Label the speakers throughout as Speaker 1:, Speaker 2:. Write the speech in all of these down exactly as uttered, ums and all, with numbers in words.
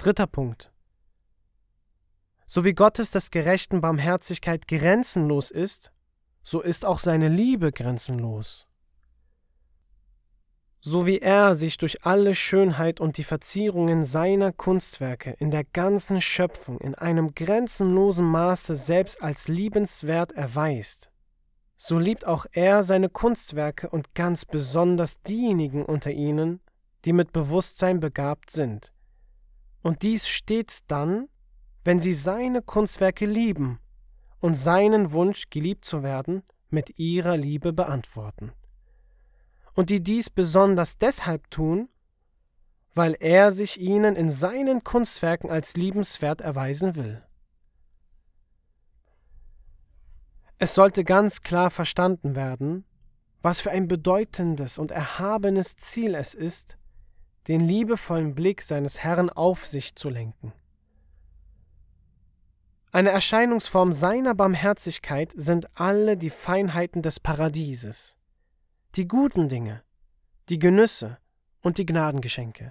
Speaker 1: Dritter Punkt. So wie Gottes des Gerechten Barmherzigkeit grenzenlos ist, so ist auch seine Liebe grenzenlos. So wie er sich durch alle Schönheit und die Verzierungen seiner Kunstwerke in der ganzen Schöpfung in einem grenzenlosen Maße selbst als liebenswert erweist, so liebt auch er seine Kunstwerke und ganz besonders diejenigen unter ihnen, die mit Bewusstsein begabt sind. Und dies stets dann, wenn sie seine Kunstwerke lieben und seinen Wunsch, geliebt zu werden, mit ihrer Liebe beantworten. Und die dies besonders deshalb tun, weil er sich ihnen in seinen Kunstwerken als liebenswert erweisen will. Es sollte ganz klar verstanden werden, was für ein bedeutendes und erhabenes Ziel es ist, den liebevollen Blick seines Herrn auf sich zu lenken. Eine Erscheinungsform seiner Barmherzigkeit sind alle die Feinheiten des Paradieses, die guten Dinge, die Genüsse und die Gnadengeschenke.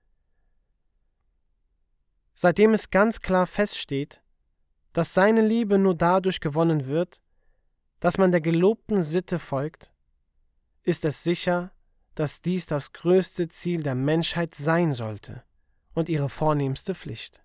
Speaker 1: Seitdem es ganz klar feststeht, dass seine Liebe nur dadurch gewonnen wird, dass man der gelobten Sitte folgt, ist es sicher, dass dies das größte Ziel der Menschheit sein sollte und ihre vornehmste Pflicht.